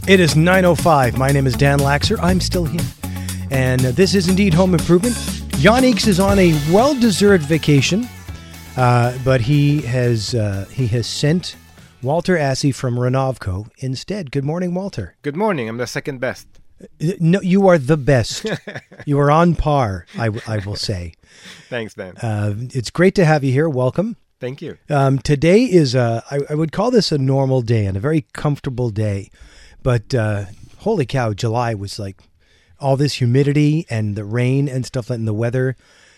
It is 9:05. My name is Dan Laxer. I'm still here. And this is indeed Home Improvement. Jan Eeks is on a well-deserved vacation, but he has sent Walter Assey from Renovco instead. Good morning, Walter. Good morning. I'm the second best. No, you are the best. You are on par, I will say. Thanks, Dan. It's great to have you here. Welcome. Thank you. Today is, I would call this a normal day and a very comfortable day. But holy cow, July was like all this humidity and the rain and stuff like and the weather.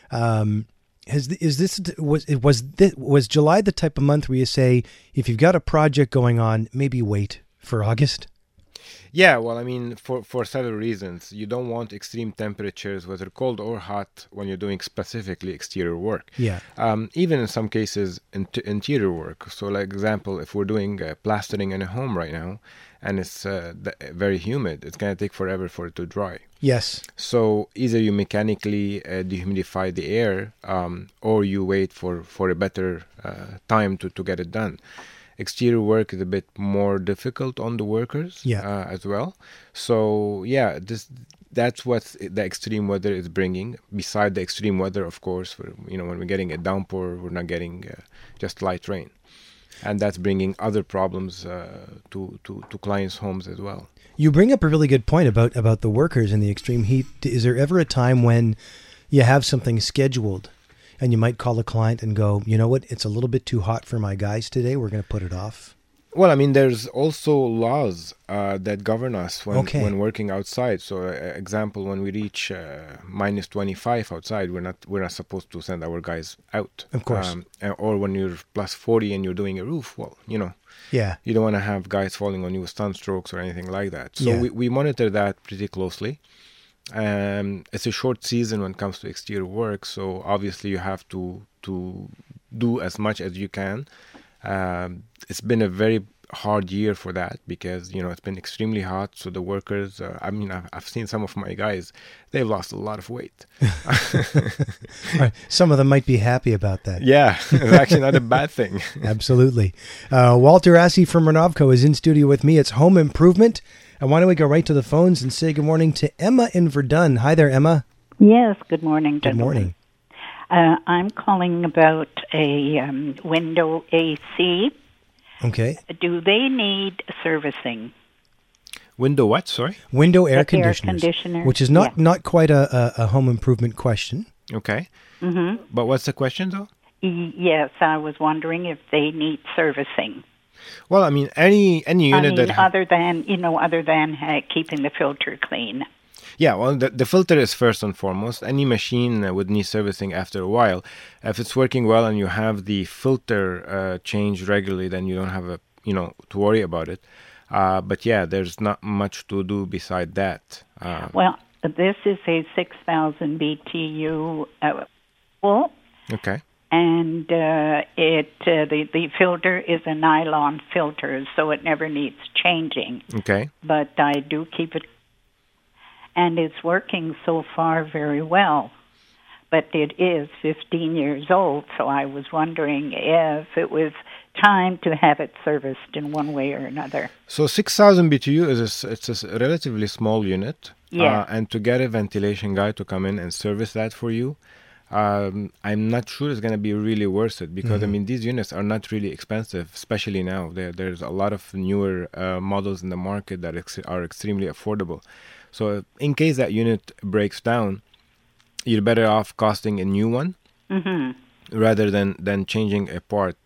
Was July the type of month where you say, if you've got a project going on, maybe wait for August? Yeah, well, I mean, for several reasons. You don't want extreme temperatures, whether cold or hot, when you're doing specifically exterior work. Yeah. Even in some cases, interior work. So, like example, if we're doing plastering in a home right now, and it's very humid, it's going to take forever for it to dry. Yes. So either you mechanically dehumidify the air, or you wait for a better time to get it done. Exterior work is a bit more difficult on the workers as well. So yeah, that's what the extreme weather is bringing. Beside the extreme weather, of course, when we're getting a downpour, we're not getting just light rain. And that's bringing other problems to clients' homes as well. You bring up a really good point about the workers in the extreme heat. Is there ever a time when you have something scheduled and you might call a client and go, you know what, it's a little bit too hot for my guys today, we're going to put it off? Well, I mean, there's also laws that govern us when working outside. So, example, when we reach minus 25 outside, we're not supposed to send our guys out. Of course. Or when you're plus 40 and you're doing a roof, well, yeah, you don't want to have guys falling on you with sunstrokes or anything like that. So we monitor that pretty closely. It's a short season when it comes to exterior work, so obviously you have to do as much as you can. It's been a very hard year for that because it's been extremely hot. So the workers, I've seen some of my guys, they've lost a lot of weight. Right. Some of them might be happy about that. Yeah, it's actually not a bad thing. Absolutely. Walter Assey from Renovco is in studio with me. It's Home Improvement. And why don't we go right to the phones and say good morning to Emma in Verdun. Hi there, Emma. Yes, good morning, gentlemen. Good morning. I'm calling about a window AC. Okay. Do they need servicing? Window what, sorry? Window air conditioner. Which is not quite a home improvement question. Okay. Mm-hmm. But what's the question, though? Yes, I was wondering if they need servicing. Well, I mean, any unit other than keeping the filter clean. Yeah, well, the filter is first and foremost. Any machine would need servicing after a while. If it's working well and you have the filter changed regularly, then you don't have to worry about it. But yeah, there's not much to do beside that. Well, this is a 6,000 BTU pool. Okay. And the filter is a nylon filter, so it never needs changing. Okay. But I do keep it, and it's working so far very well. But it is 15 years old, so I was wondering if it was time to have it serviced in one way or another. So 6,000 BTU it's a relatively small unit. Yeah. And to get a ventilation guy to come in and service that for you, I'm not sure it's going to be really worth it because, these units are not really expensive, especially now. There's a lot of newer models in the market that are extremely affordable. So in case that unit breaks down, you're better off costing a new one rather than changing a part.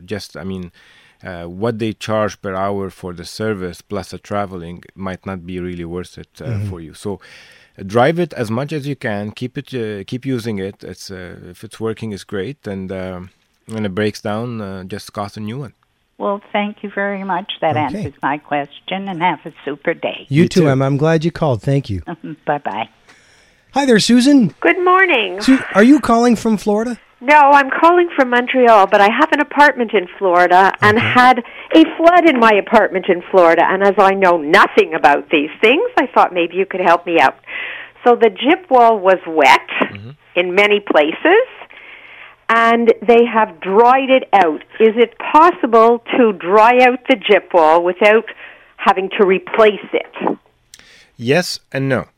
What they charge per hour for the service plus the traveling might not be really worth it for you. So drive it as much as you can. Keep using it. It's if it's working, it's great. And when it breaks down, just cost a new one. Well, thank you very much. That answers my question, and have a super day. You too, Emma. I'm glad you called. Thank you. Bye-bye. Hi there, Susan. Good morning. Are you calling from Florida? No, I'm calling from Montreal, but I have an apartment in Florida and had a flood in my apartment in Florida. And as I know nothing about these things, I thought maybe you could help me out. So the gyp wall was wet in many places, and they have dried it out. Is it possible to dry out the gyp wall without having to replace it? Yes and no.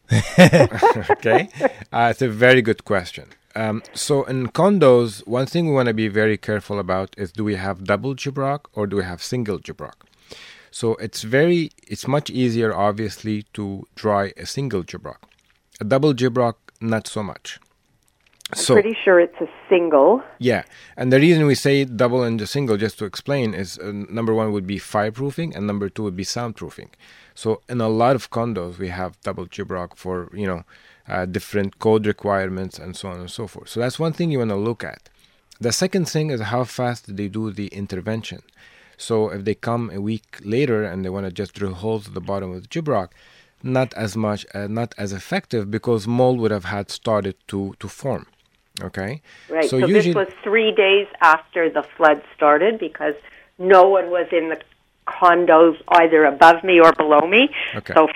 Okay, it's a very good question. So in condos, one thing we want to be very careful about is, do we have double gyprock or do we have single gyprock? So it's much easier, obviously, to dry a single gyprock. A double gyprock, not so much. I'm pretty sure it's a single. Yeah, and the reason we say double and a single, just to explain, is number one would be fireproofing, and number two would be soundproofing. So in a lot of condos, we have double gyprock for, different code requirements and so on and so forth. So that's one thing you want to look at. The second thing is how fast did they do the intervention. So if they come a week later and they want to just drill holes at the bottom of the gyprock, not as effective, because mold would have had started to form. Okay. Right. So this was 3 days after the flood started, because no one was in the condos either above me or below me. Okay. So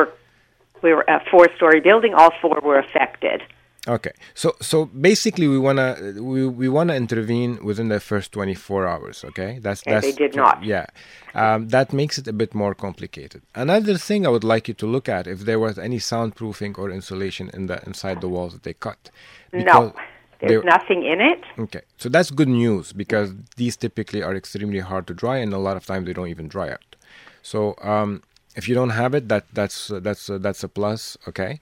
we were a 4-story building. All 4 were affected. Okay. So basically, we wanna intervene within the first 24 hours. Okay. That's they did not. Yeah. That makes it a bit more complicated. Another thing I would like you to look at, if there was any soundproofing or insulation inside the walls that they cut. No, there's nothing in it. Okay, so that's good news, because these typically are extremely hard to dry, and a lot of times they don't even dry out. So if you don't have it, that's a plus. Okay.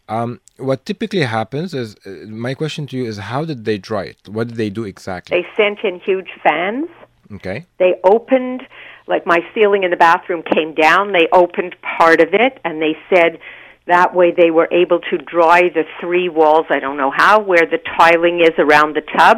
What typically happens is, my question to you is, how did they dry it? What did they do exactly? They sent in huge fans. Okay. They opened, like my ceiling in the bathroom came down. They opened part of it, and they said that way they were able to dry the 3 walls, I don't know how, where the tiling is around the tub,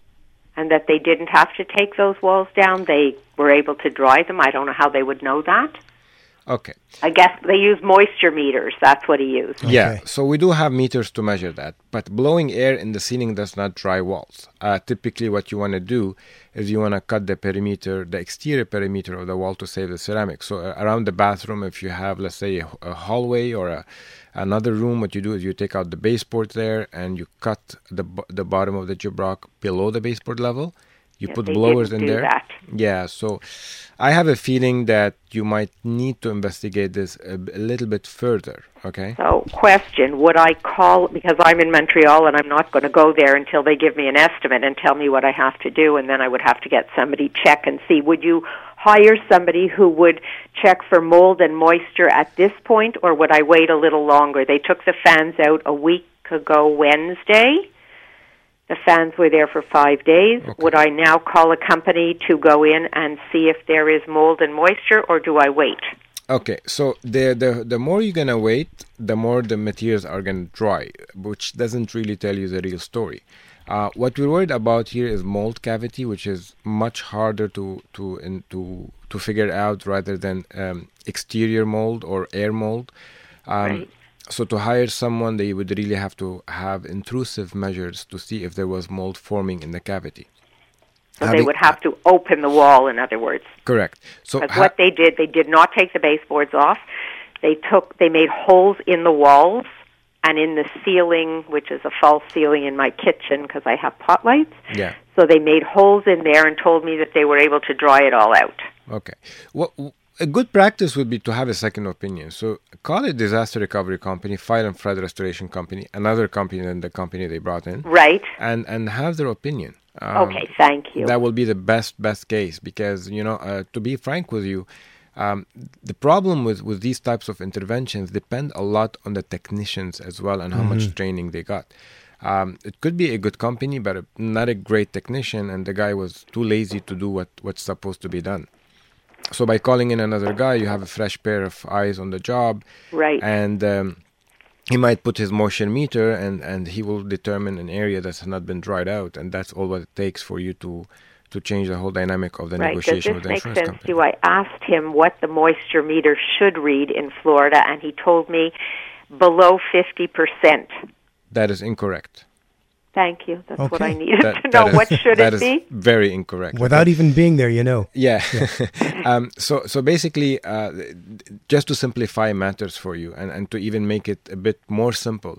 and that they didn't have to take those walls down. They were able to dry them. I don't know how they would know that. Okay. I guess they use moisture meters. That's what he used. Okay. Yeah, Okay. so we do have meters to measure that, but blowing air in the ceiling does not dry walls. Typically what you want to do is you want to cut the exterior perimeter of the wall to save the ceramic. So around the bathroom, if you have, let's say, a hallway or another room, what you do is you take out the baseboard there and you cut the bottom of the gyprock below the baseboard level. You put blowers in there. That. Yeah, so I have a feeling that you might need to investigate this a little bit further, okay? So, question, would I call, because I'm in Montreal and I'm not going to go there until they give me an estimate and tell me what I have to do, and then I would have to get somebody check and see. Would you hire somebody who would check for mold and moisture at this point, or would I wait a little longer? They took the fans out a week ago Wednesday. The fans were there for 5 days. Okay. Would I now call a company to go in and see if there is mold and moisture, or do I wait? Okay, so the more you're going to wait, the more the materials are going to dry, which doesn't really tell you the real story. What we're worried about here is mold cavity, which is much harder to figure out rather than exterior mold or air mold. Right. So to hire someone, they would really have to have intrusive measures to see if there was mold forming in the cavity. So they would have to open the wall, in other words. Correct. So Because what they did not take the baseboards off. They made holes in the walls and in the ceiling, which is a false ceiling in my kitchen because I have pot lights. Yeah. So they made holes in there and told me that they were able to dry it all out. Okay. A good practice would be to have a second opinion. So call a disaster recovery company, fire and flood restoration company, another company than the company they brought in. Right. And have their opinion. Okay, thank you. That will be the best case, because, to be frank with you, the problem with these types of interventions depend a lot on the technicians as well and how much training they got. It could be a good company, but not a great technician, and the guy was too lazy to do what's supposed to be done. So by calling in another guy, you have a fresh pair of eyes on the job. Right. And he might put his moisture meter and he will determine an area that has not been dried out. And that's all what it takes for you to change the whole dynamic of the negotiation with the insurance company. Does this make sense to you? I asked him what the moisture meter should read in Florida, and he told me below 50%. That is incorrect. Thank you. That's what I Okay. needed to know. What should it be? That is very incorrect. Without even being there, Yeah. So basically, just to simplify matters for you and to even make it a bit more simple,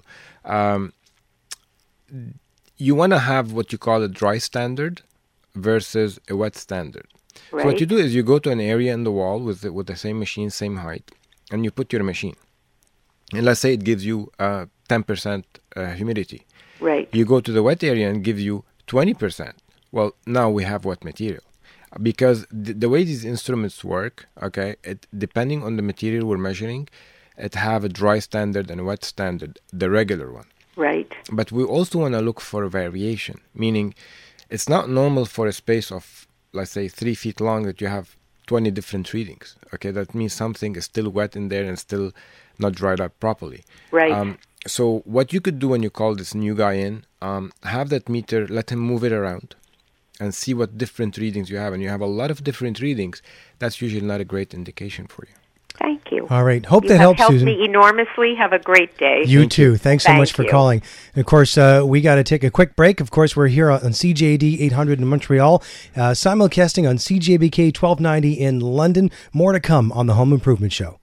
you want to have what you call a dry standard versus a wet standard. Right. So what you do is you go to an area in the wall with the same machine, same height, and you put your machine. And let's say it gives you 10% humidity. Right. You go to the wet area and give you 20%. Well, now we have wet material. Because the way these instruments work, okay, depending on the material we're measuring, it have a dry standard and a wet standard, the regular one. Right. But we also want to look for a variation, meaning it's not normal for a space of, let's say, 3 feet long that you have 20 different readings. Okay, that means something is still wet in there and still not dried up properly. Right. So what you could do when you call this new guy in, have that meter, let him move it around and see what different readings you have. And you have a lot of different readings. That's usually not a great indication for you. Thank you. All right. Hope You that have helps, helped Susan. me enormously. Have a great day. You too. Thanks so Thank much for you. calling. And of course, we got to take a quick break. Of course, we're here on CJAD 800 in Montreal, simulcasting on CJBK 1290 in London. More to come on the Home Improvement Show.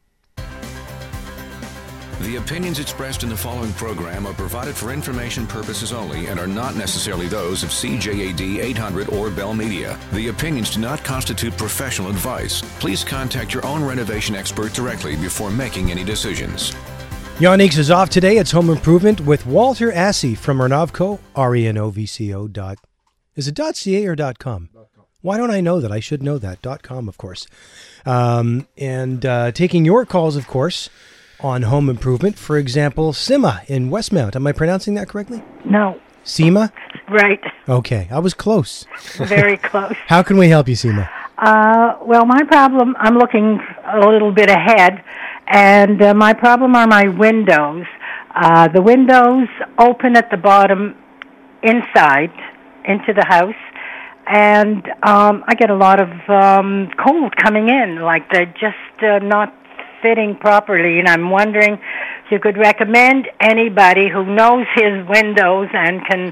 The opinions expressed in the following program are provided for information purposes only and are not necessarily those of CJAD 800 or Bell Media. The opinions do not constitute professional advice. Please contact your own renovation expert directly before making any decisions. Jan Eeks is off today. It's Home Improvement with Walter Assey from Renovco, RENOVCO. Is it .ca or .com? Why don't I know that? I should know that. .com, of course. And taking your calls, of course, on home improvement. For example, Sima in Westmount. Am I pronouncing that correctly? No. Sima? Right. Okay, I was close. Very close. How can we help you, Sima? Well, my problem, I'm looking a little bit ahead, and my problem are my windows. The windows open at the bottom inside into the house, and I get a lot of cold coming in, like they're just not fitting properly, and I'm wondering if you could recommend anybody who knows his windows and can,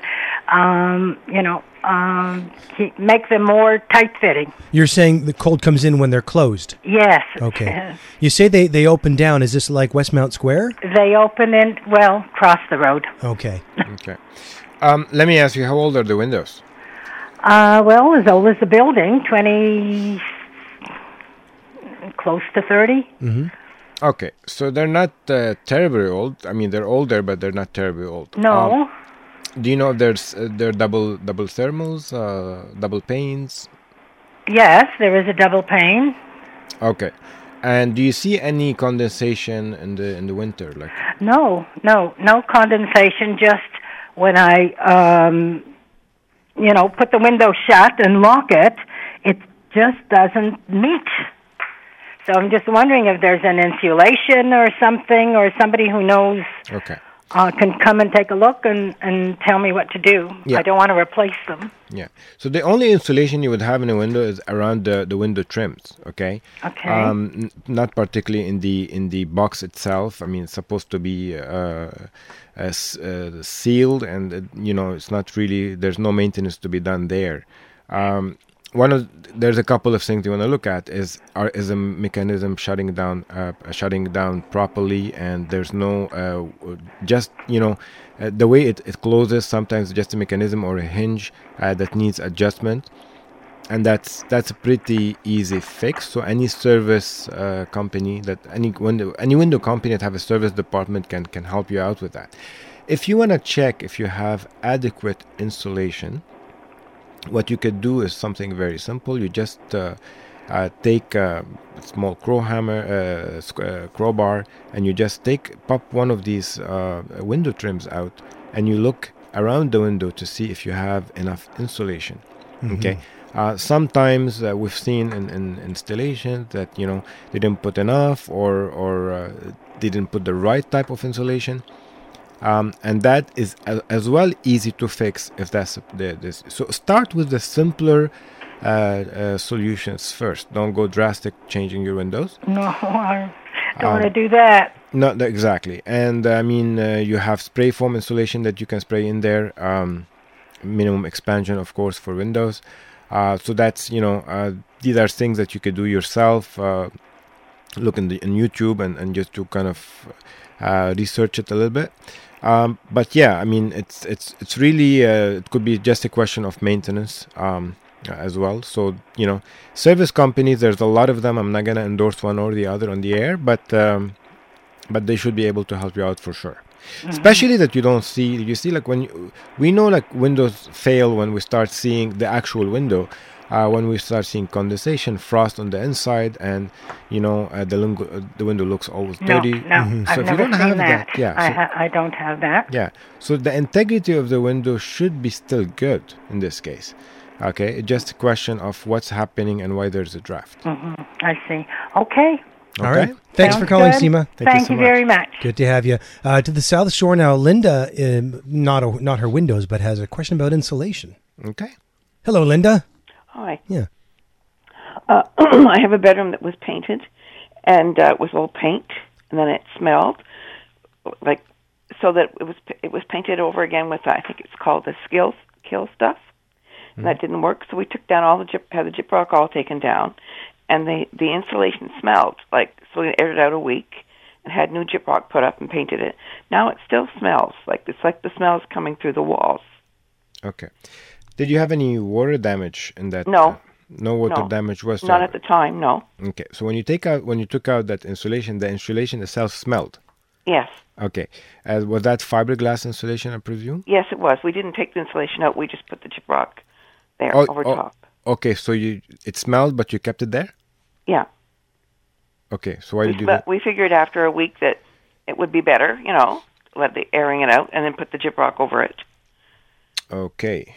make them more tight-fitting. You're saying the cold comes in when they're closed? Yes. Okay. You say they open down. Is this like Westmount Square? They open in, across the road. Okay. Okay. Let me ask you, how old are the windows? As old as the building, 20, close to 30. Mm-hmm. Okay, so they're not terribly old. I mean, they're older, but they're not terribly old. No. Do you know if they're double thermals, double panes? Yes, there is a double pane. Okay, and do you see any condensation in the winter? Like No condensation. Just when I, put the window shut and lock it, it just doesn't meet. So I'm just wondering if there's an insulation or something, or somebody who knows okay. Can come and take a look and tell me what to do. Yeah. I don't want to replace them. Yeah. So the only insulation you would have in a window is around the window trims. Okay. Okay. Not particularly in the box itself. I mean, it's supposed to be sealed, and it's not really. There's no maintenance to be done there. There's a couple of things you want to look at is a mechanism shutting down properly, and there's no the way it closes. Sometimes just a mechanism or a hinge that needs adjustment, and that's a pretty easy fix. So any service company any window company that have a service department can help you out with that. If you want to check if you have adequate insulation, what you could do is something very simple. You just take a small crowbar, and you just pop one of these window trims out, and you look around the window to see if you have enough insulation. Mm-hmm. Okay. Sometimes we've seen in installations that they didn't put enough or they didn't put the right type of insulation. And that is as well easy to fix if that's this. So start with the simpler solutions first. Don't go drastic changing your windows. No, I don't want to do that. No, exactly. And you have spray foam insulation that you can spray in there. Minimum expansion, of course, for windows. So that's these are things that you could do yourself. Look in YouTube and just to kind of research it a little bit. But yeah, it's really it could be just a question of maintenance. as well. So, service companies, there's a lot of them. I'm not going to endorse one or the other on the air, but they should be able to help you out for sure. Especially that you see like we know like windows fail when we start seeing the actual window, when we start seeing condensation, frost on the inside, and the window looks always dirty. No, So I've if you never don't seen have that. I I don't have that. Yeah, so the integrity of the window should be still good in this case. Okay, it's just a question of what's happening and why there's a draft. I see. Okay. All right. Thanks Sounds for calling, good. Seema. Thank you very much. Good to have you. To the South Shore now, Linda, not her windows, but has a question about insulation. Okay. Hello, Linda. Hi. Yeah. I have a bedroom that was painted, and it was all paint, and then it smelled like so that it was painted over again with I think it's called the kill stuff, and that didn't work. So we took down all had the gyprock all taken down, and the insulation smelled like, so we aired it out a week and had new gyprock put up and painted it. Now it still smells like it's like the smell is coming through the walls. Okay. Did you have any water damage in that? No. No water damage whatsoever? Not at the time, no. Okay. So when you took out that insulation, the insulation itself smelled? Yes. Okay. Was that fiberglass insulation, I presume? Yes, it was. We didn't take the insulation out. We just put the gyprock there over top. Okay, so it smelled, but you kept it there? Yeah. Okay, so why did you do that? We figured after a week that it would be better, let the airing it out, and then put the gyprock over it. Okay.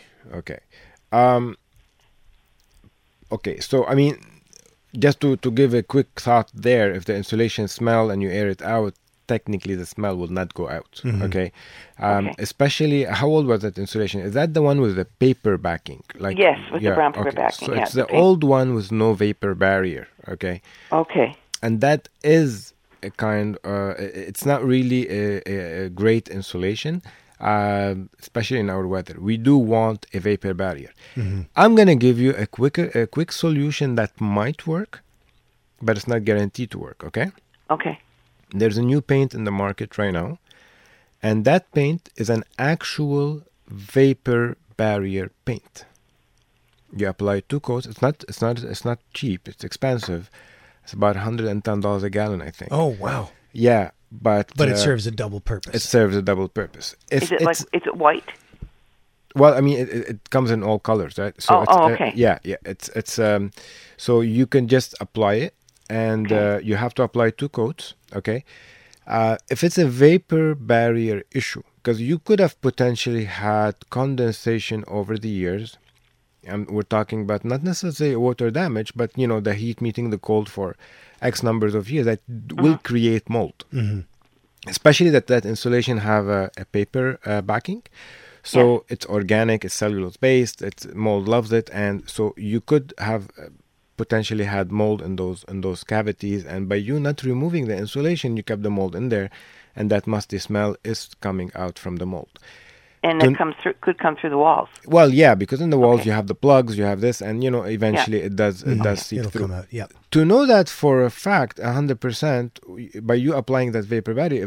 Okay, so I mean, just to give a quick thought there, if the insulation smell and you air it out, technically the smell will not go out. Okay? Especially, how old was that insulation? Is that the one with the paper backing? Yes, with the brown paper backing. So it's the old one with no vapor barrier. Okay. Okay. And that is a kind. It's not really a great insulation. Especially in our weather, we do want a vapor barrier. I'm gonna give you a quick solution that might work, but it's not guaranteed to work. Okay. There's a new paint in the market right now, and that paint is an actual vapor barrier paint. You apply 2 coats. It's not cheap. It's expensive. It's about $110 a gallon, I think. Oh wow. Yeah. But it serves a double purpose. It serves a double purpose. Is it white? Well, I mean, it comes in all colors, right? So okay. It's so you can just apply it, and you have to apply 2 coats. Okay. If it's a vapor barrier issue, because you could have potentially had condensation over the years, and we're talking about not necessarily water damage, but the heat meeting the cold for X numbers of years, that will create mold. Especially that insulation have a paper backing, so it's organic, it's cellulose based, mold loves it, and so you could have potentially had mold in those cavities, and by you not removing the insulation, you kept the mold in there, and that musty smell is coming out from the mold. And it could come through the walls. Well, yeah, because in the walls you have the plugs, you have this, and eventually it does seep It'll through. come out. Yeah. To know that for a fact, 100%, by you applying that vapor barrier,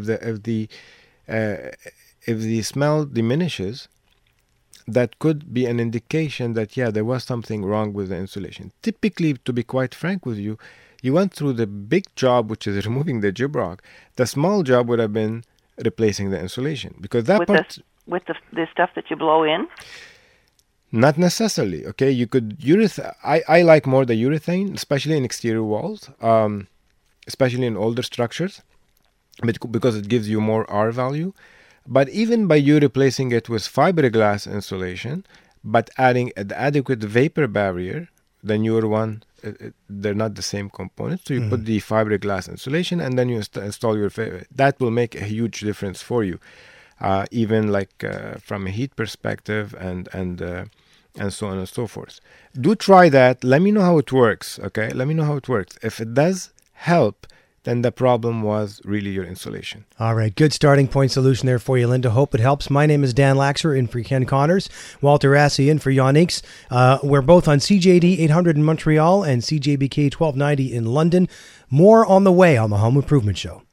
if the smell diminishes, that could be an indication that there was something wrong with the insulation. Typically, to be quite frank with you, you went through the big job, which is removing the gyprock. The small job would have been replacing the insulation, because that with the stuff that you blow in? Not necessarily. Okay, you could I like more the urethane, especially in exterior walls, especially in older structures, because it gives you more R value. But even by you replacing it with fiberglass insulation, but adding an adequate vapor barrier, the newer one, they're not the same components. So you put the fiberglass insulation, and then you install your that will make a huge difference for you. Even from a heat perspective and so on and so forth. Do try that. Let me know how it works, okay? Let me know how it works. If it does help, then the problem was really your insulation. All right. Good starting point solution there for you, Linda. Hope it helps. My name is Dan Laxer, in for Ken Connors. Walter Assey in for Jan Inks. We're both on CJD 800 in Montreal and CJBK 1290 in London. More on the way on the Home Improvement Show.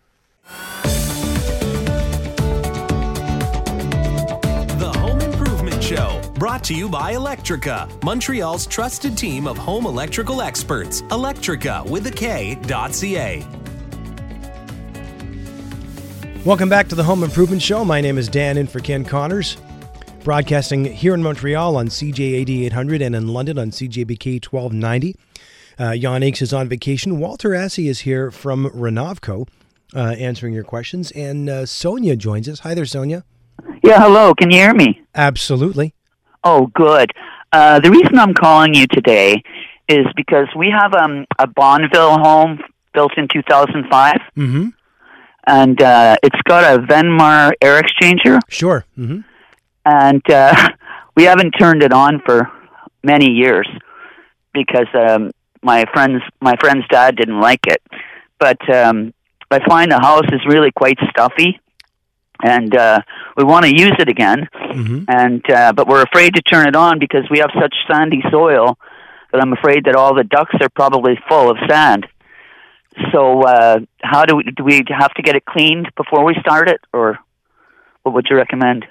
The Home Improvement Show Brought to you by Electrica, Montreal's trusted team of home electrical experts. Electrica with a K.ca. Welcome back to the Home Improvement Show. My name is Dan, in for Ken Connors. Broadcasting here in Montreal on CJAD 800 and in London on CJBK 1290. Jan Aches is on vacation. Walter Assey is here from Renovco answering your questions. And Sonia joins us. Hi there, Sonia. Yeah, hello. Can you hear me? Absolutely. Oh, good. The reason I'm calling you today is because we have a Bonneville home built in 2005. Mm-hmm. And it's got a Venmar air exchanger. Sure. Mm-hmm. And we haven't turned it on for many years because my friend's dad didn't like it. But I find the house is really quite stuffy, and we want to use it again. Mm-hmm. And but we're afraid to turn it on because we have such sandy soil that I'm afraid that all the ducts are probably full of sand. So how do we have to get it cleaned before we start it, or what would you recommend?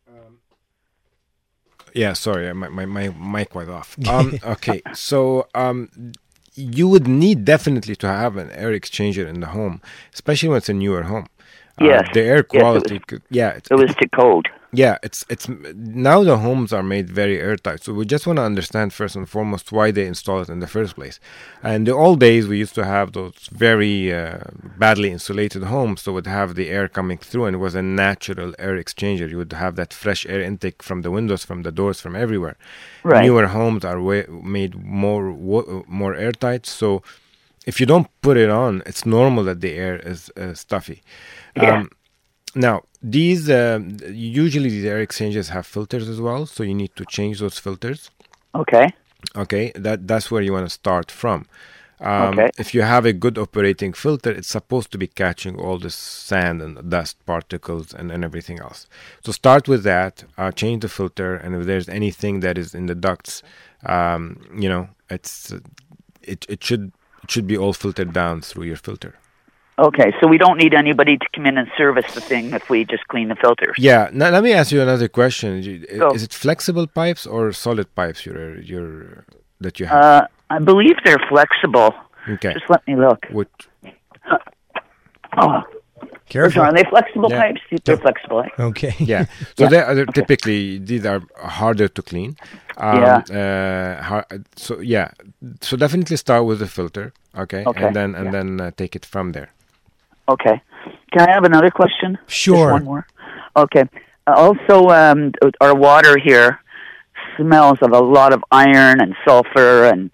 Yeah, sorry, my mic was off. Okay, so you would need definitely to have an air exchanger in the home, especially when it's a newer home. Yes. The air quality. It was to code. Yeah, it's now the homes are made very airtight. So we just want to understand first and foremost why they installed it in the first place. And in the old days, we used to have those very badly insulated homes, so would have the air coming through, and it was a natural air exchanger. You would have that fresh air intake from the windows, from the doors, from everywhere. Right. Newer homes are made more airtight, so if you don't put it on, it's normal that the air is stuffy. Yeah. Now, these usually these air exchangers have filters as well, so you need to change those filters. Okay. Okay, that's where you want to start from. Okay. If you have a good operating filter, it's supposed to be catching all the sand and dust particles and everything else. So start with that, change the filter, and if there's anything that is in the ducts, it should be all filtered down through your filter. Okay, so we don't need anybody to come in and service the thing if we just clean the filters. Yeah. Now let me ask you another question. Is it flexible pipes or solid pipes that you have? I believe they're flexible. Okay. Just let me look. Careful. Are they flexible Yeah. pipes? They're flexible. Eh? Okay. Yeah. So they're typically these are harder to clean. So definitely start with the filter. Okay. And then take it from there. Okay. Can I have another question? Sure. Just one more. Okay. Also, our water here smells of a lot of iron and sulfur, and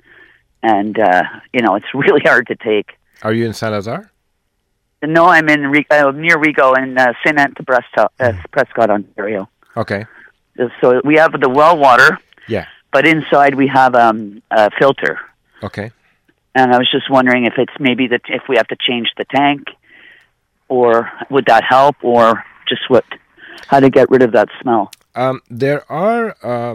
it's really hard to take. Are you in Salazar? No, I'm in near Rigaud in St. Anne Prescott, Ontario. Okay. So we have the well water. Yeah. But inside we have a filter. Okay. And I was just wondering if it's maybe that if we have to change the tank, or would that help, or just how to get rid of that smell? There are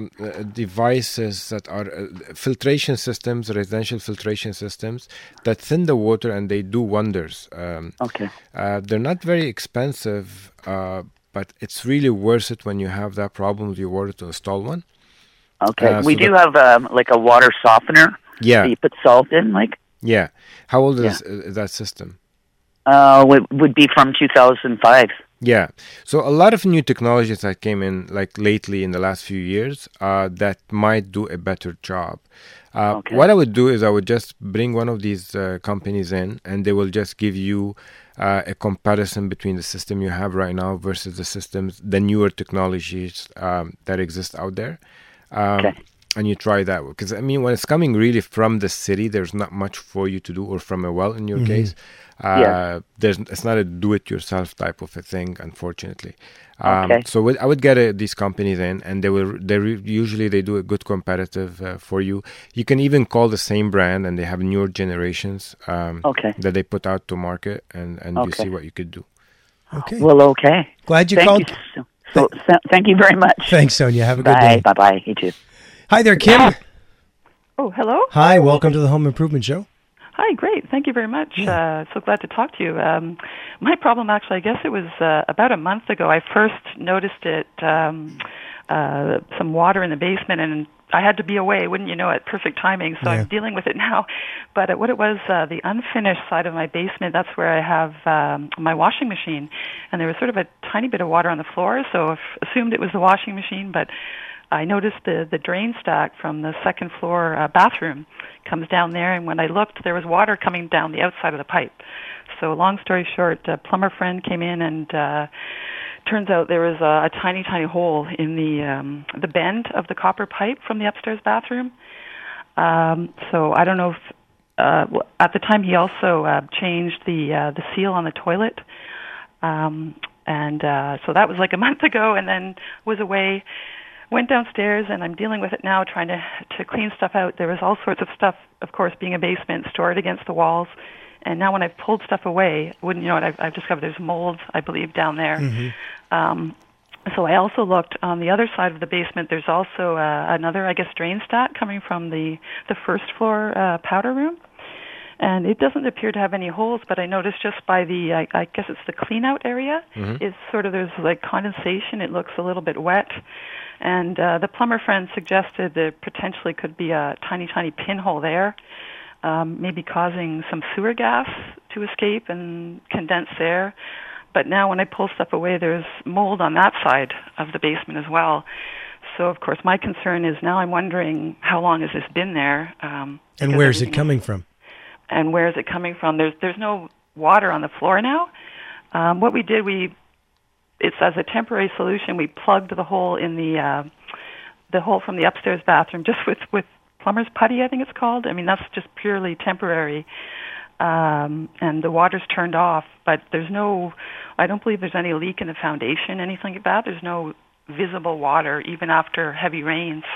devices that are filtration systems, residential filtration systems that thin the water, and they do wonders. Okay. They're not very expensive, but it's really worth it when you have that problem with your water to install one. Okay. We do have like a water softener. Yeah. That you put salt in, like. Yeah. How old is that system? Would be from 2005. Yeah. So a lot of new technologies that came in like lately in the last few years that might do a better job. What I would do is I would just bring one of these companies in, and they will just give you a comparison between the system you have right now versus the newer technologies that exist out there. And you try that. Because, I mean, when it's coming really from the city, there's not much for you to do, or from a well in your case. It's not a do-it-yourself type of a thing, unfortunately. So I would get these companies in, and usually they do a good comparative for you. You can even call the same brand, and they have newer generations that they put out to market, and you see what you could do. Okay. Well, okay. Glad you called. Thank you very much. Thanks, Sonia. Have a good day. Bye-bye. You too. Hi there, Kim. Oh, hello. Hi, welcome to the Home Improvement Show. Hi, great. Thank you very much. So glad to talk to you. My problem, actually, I guess it was about a month ago. I first noticed it some water in the basement, and I had to be away, wouldn't you know it, perfect timing, so I'm dealing with it now. But what it was, the unfinished side of my basement, that's where I have my washing machine, and there was sort of a tiny bit of water on the floor, so I assumed it was the washing machine, but I noticed the drain stack from the second floor bathroom comes down there, and when I looked, there was water coming down the outside of the pipe. So long story short, a plumber friend came in, and turns out there was a tiny, tiny hole in the bend of the copper pipe from the upstairs bathroom. So I don't know if at the time he also changed the seal on the toilet, and so that was like a month ago, and then was away. Went downstairs, and I'm dealing with it now, trying to clean stuff out. There was all sorts of stuff, of course, being a basement, stored against the walls. And now when I've pulled stuff away, wouldn't you know it, I've discovered there's mold, I believe, down there. Mm-hmm. So I also looked on the other side of the basement. There's also another, I guess, drain stack coming from the first floor powder room. And it doesn't appear to have any holes, but I noticed just by the, I guess it's the clean-out area, is sort of, there's like condensation. It looks a little bit wet. And the plumber friend suggested there potentially could be a tiny, tiny pinhole there, maybe causing some sewer gas to escape and condense there. But now when I pull stuff away, there's mold on that side of the basement as well. So, of course, my concern is now I'm wondering how long has this been there. And where is it coming from? And where is it coming from? There's no water on the floor now. What we did, it's as a temporary solution, we plugged the hole in the hole from the upstairs bathroom just with plumber's putty, I think it's called. I mean, that's just purely temporary. And the water's turned off, but I don't believe there's any leak in the foundation, anything like that. There's no visible water, even after heavy rains.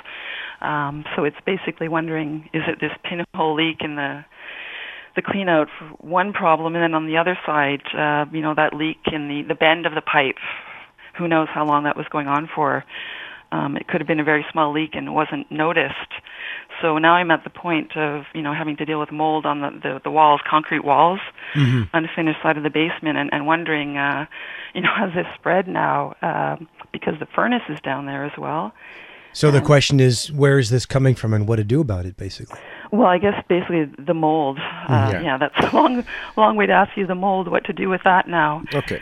So it's basically wondering, is it this pinhole leak in the clean out for one problem, and then on the other side, that leak in the bend of the pipe. Who knows how long that was going on for. It could have been a very small leak and wasn't noticed. So now I'm at the point of, having to deal with mold on the walls, concrete walls, unfinished side of the basement, and wondering, has this spread now, because the furnace is down there as well. So the question is, where is this coming from and what to do about it, basically? Well, I guess basically the mold. That's a long way to ask you the mold, what to do with that now. Okay.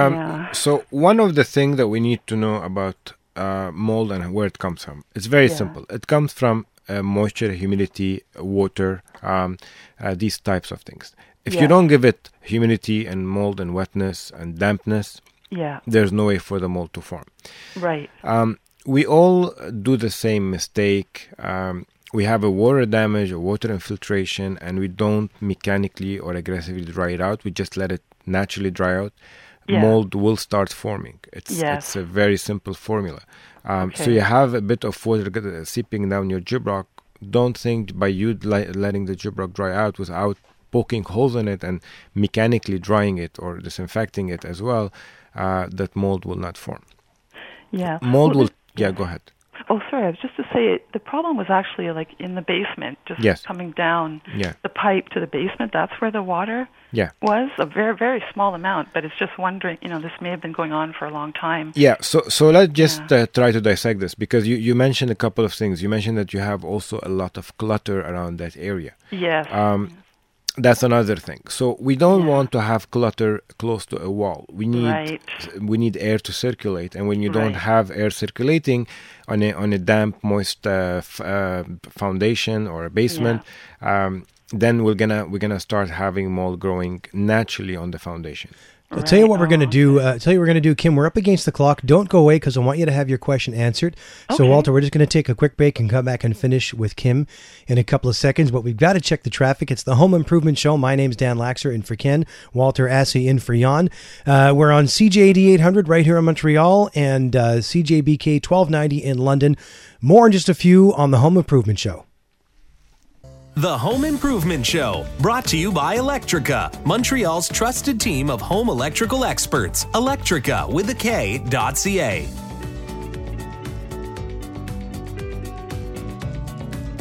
So one of the things that we need to know about mold and where it comes from, it's very simple. It comes from moisture, humidity, water, these types of things. If you don't give it humidity and mold and wetness and dampness, there's no way for the mold to form. Right. We all do the same mistake. We have a water damage or water infiltration, and we don't mechanically or aggressively dry it out. We just let it naturally dry out. Mold will start forming. It's a very simple formula. So you have a bit of water seeping down your gyprock. Don't think by you letting the gyprock dry out without poking holes in it and mechanically drying it or disinfecting it as well, that mold will not form. Yeah. Mold will... Yeah, go ahead. Oh, sorry. I was just to say, the problem was actually like in the basement, just coming down the pipe to the basement. That's where the water was, a very, very small amount. But it's just wondering, this may have been going on for a long time. Yeah, so let's just try to dissect this, because you mentioned a couple of things. You mentioned that you have also a lot of clutter around that area. Yes. That's another thing. So we don't want to have clutter close to a wall. We need air to circulate, and when you don't have air circulating on a damp, moist foundation or a basement, then we're gonna start having mold growing naturally on the foundation. I'll tell you what we're going to do. Kim, we're up against the clock. Don't go away, because I want you to have your question answered. Okay. So, Walter, we're just going to take a quick break and come back and finish with Kim in a couple of seconds. But we've got to check the traffic. It's the Home Improvement Show. My name's Dan Laxer, in for Ken. Walter Assey in for Jan. We're on CJAD 800 right here in Montreal, and CJBK 1290 in London. More in just a few on the Home Improvement Show. The Home Improvement Show, brought to you by Electrica, Montreal's trusted team of home electrical experts. Electrica with a K.ca.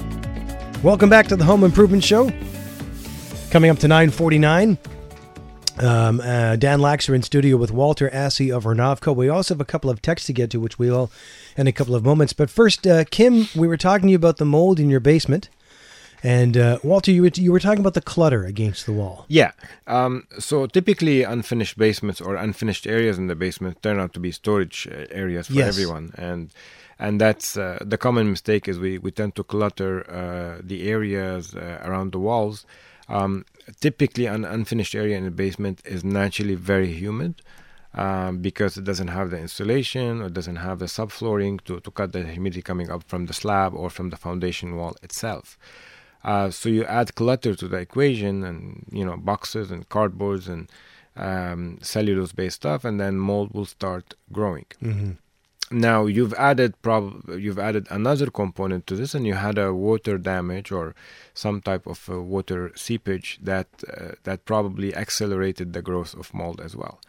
Welcome back to the Home Improvement Show. Coming up to 9:49. Dan Laxer in studio with Walter Assey of Ornovco. We also have a couple of texts to get to, which we will in a couple of moments. But first, Kim, we were talking to you about the mold in your basement. And Walter, you were talking about the clutter against the wall. Yeah. So typically unfinished basements or unfinished areas in the basement turn out to be storage areas for everyone. And that's the common mistake is we tend to clutter the areas around the walls. Typically an unfinished area in the basement is naturally very humid because it doesn't have the insulation or doesn't have the subflooring to cut the humidity coming up from the slab or from the foundation wall itself. So you add clutter to the equation and, boxes and cardboards and cellulose-based stuff, and then mold will start growing. Mm-hmm. Now, you've added another component to this, and you had a water damage or some type of water seepage that probably accelerated the growth of mold as well.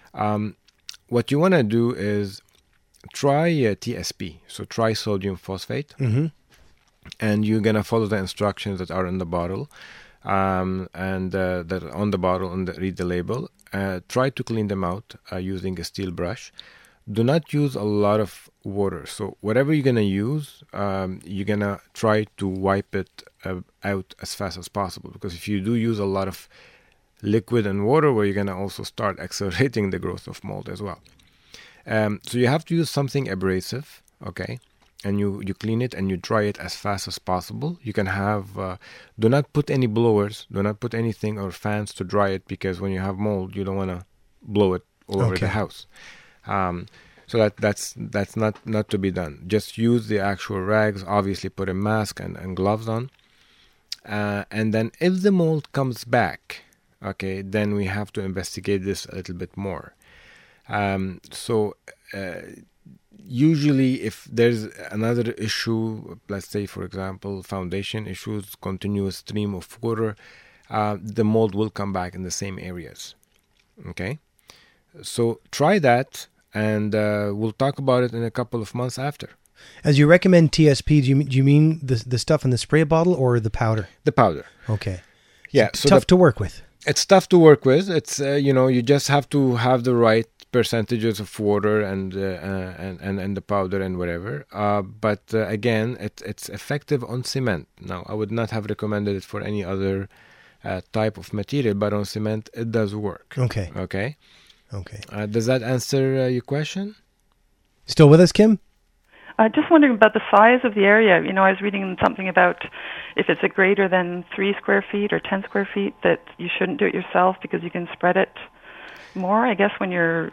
What you want to do is try TSP, so trisodium phosphate. Mm-hmm. And you're going to follow the instructions that are in the bottle and that are on the bottle and read the label. Try to clean them out using a steel brush. Do not use a lot of water. So whatever you're going to use, you're going to try to wipe it out as fast as possible. Because if you do use a lot of liquid and water, well, you're going to also start accelerating the growth of mold as well. So you have to use something abrasive, okay? And you clean it and you dry it as fast as possible. You can have, do not put any blowers, do not put anything or fans to dry it, because when you have mold, you don't want to blow it all over the house. So that's not to be done. Just use the actual rags, obviously put a mask and gloves on. And then if the mold comes back, okay, then we have to investigate this a little bit more. Usually if there's another issue, let's say, for example, foundation issues, continuous stream of water, the mold will come back in the same areas. Okay? So try that, and we'll talk about it in a couple of months after. As you recommend TSP, do you mean the stuff in the spray bottle or the powder? The powder. Okay. Yeah. So tough to work with. It's tough to work with. It's you just have to have the right percentages of water and the powder and whatever. But again, it's effective on cement. Now, I would not have recommended it for any other type of material, but on cement it does work. Okay. Okay. Okay. Does that answer your question? Still with us, Kim? Just wondering about the size of the area. I was reading something about if it's a greater than 3 square feet or 10 square feet, that you shouldn't do it yourself because you can spread it more, I guess, when you're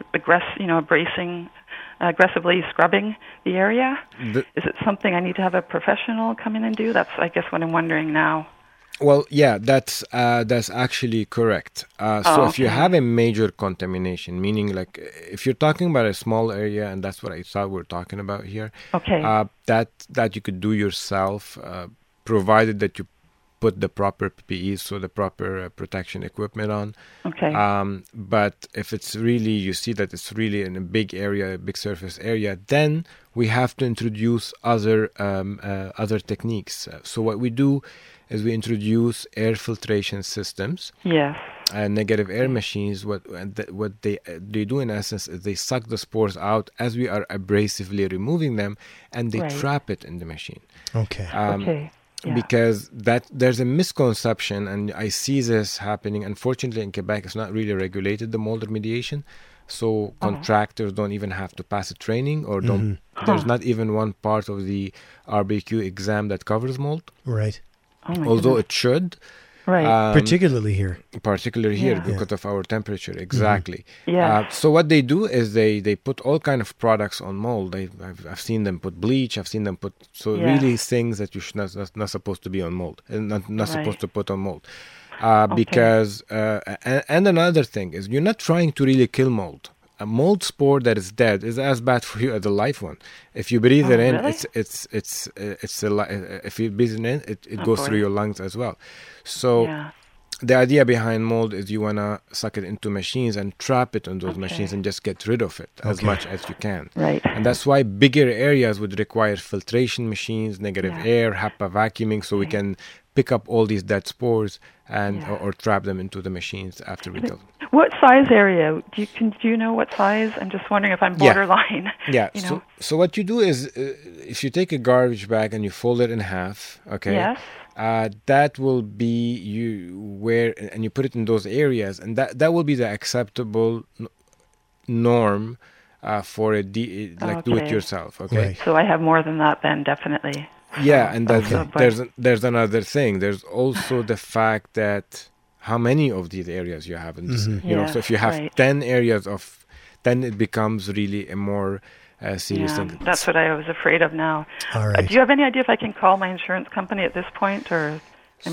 aggressively scrubbing the area. Is it something I need to have a professional come in and do? That's, I guess, what I'm wondering now. Well, yeah, that's actually correct. If you have a major contamination, meaning like if you're talking about a small area, and that's what I thought we were talking about here, that you could do yourself, provided that you put the proper PPE, so the proper protection equipment on. Okay. But if it's really, you see that it's really in a big area, a big surface area, then we have to introduce other techniques. So what we do is we introduce air filtration systems. Yes. And negative air machines. What they do in essence is they suck the spores out as we are abrasively removing them, and they trap it in the machine. Okay. Okay. Yeah. Because there's a misconception, and I see this happening. Unfortunately, in Quebec, it's not really regulated, the mold remediation. So contractors don't even have to pass a training, or don't. There's not even one part of the RBQ exam that covers mold. Right. Although it should. Right. Particularly here because of our temperature. Exactly. Yeah. So what they do is they put all kind of products on mold. I've seen them put bleach. I've seen them put really things that you should not supposed to be on mold, and not supposed to put on mold. Because and another thing is you're not trying to really kill mold. A mold spore that is dead is as bad for you as a live one. If you breathe it in, really? if you breathe it in, it goes through your lungs as well. So the idea behind mold is you want to suck it into machines and trap it on those machines and just get rid of it as much as you can. Right. And that's why bigger areas would require filtration machines, negative air, HEPA vacuuming, so we can pick up all these dead spores and or trap them into the machines after we kill them. What size area? Do you know what size? I'm just wondering if I'm borderline. Yeah. So what you do is, if you take a garbage bag and you fold it in half, okay? Yes. That will be and you put it in those areas, and that will be the acceptable norm for a do it yourself. Okay. Right. So I have more than that then, definitely. Yeah, and there's another thing. There's also the fact that how many of these areas you have in this, so if you have 10 areas then it becomes really a more serious thing. That's what I was afraid of now. All right. Do you have any idea if I can call my insurance company at this point, or?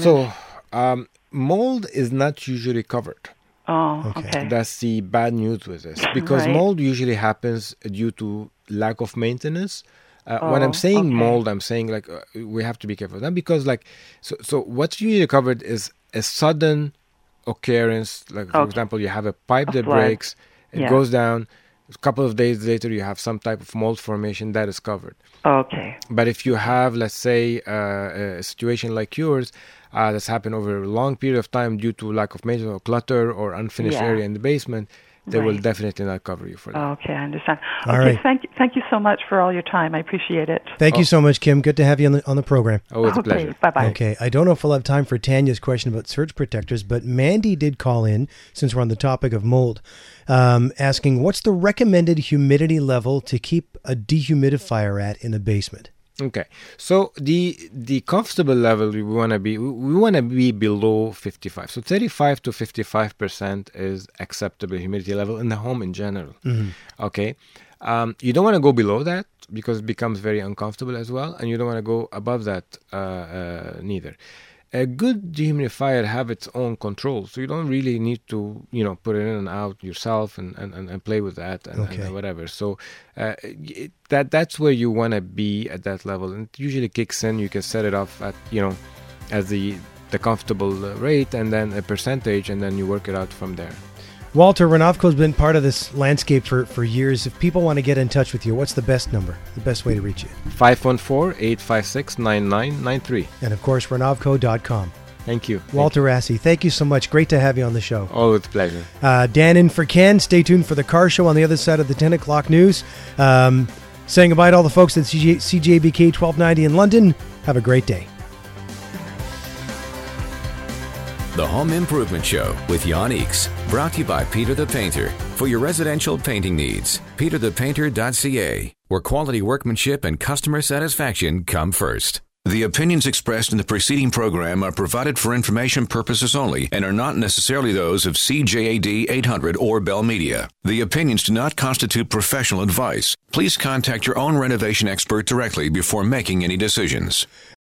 Mold is not usually covered. Oh, okay. That's the bad news with this, because mold usually happens due to lack of maintenance. When I'm saying mold, I'm saying we have to be careful. Not because so what's usually covered is a sudden occurrence. For example, you have a pipe that breaks, it goes down. A couple of days later, you have some type of mold formation that is covered. Okay. But if you have, let's say, a situation like yours that's happened over a long period of time due to lack of maintenance or clutter or unfinished area in the basement, they will definitely not cover you for that. Okay, I understand. All right. Thank you so much for all your time. I appreciate it. Thank you so much, Kim. Good to have you on the program. Always a pleasure. Bye-bye. Okay, I don't know if we'll have time for Tanya's question about surge protectors, but Mandy did call in, since we're on the topic of mold, asking what's the recommended humidity level to keep a dehumidifier at in a basement? Okay, so the comfortable level we want to be below 55. So 35 to 55% is acceptable humidity level in the home in general. Mm-hmm. Okay, you don't want to go below that because it becomes very uncomfortable as well, and you don't want to go above that neither. A good dehumidifier have its own control, so you don't really need to, put it in and out yourself and play with that and whatever. So that's where you want to be at that level, and it usually kicks in. You can set it off at as the comfortable rate, and then a percentage, and then you work it out from there. Walter, Renovco's been part of this landscape for years. If people want to get in touch with you, what's the best number, the best way to reach you? 514-856-9993. And of course, Renovco.com. Thank you. Walter Rassi, thank you so much. Great to have you on the show. Always a pleasure. Dan in for Ken. Stay tuned for the car show on the other side of the 10 o'clock news. Saying goodbye to all the folks at CJBK 1290 in London. Have a great day. The Home Improvement Show with Jan Eeks, brought to you by Peter the Painter. For your residential painting needs, peterthepainter.ca, where quality workmanship and customer satisfaction come first. The opinions expressed in the preceding program are provided for information purposes only and are not necessarily those of CJAD 800 or Bell Media. The opinions do not constitute professional advice. Please contact your own renovation expert directly before making any decisions.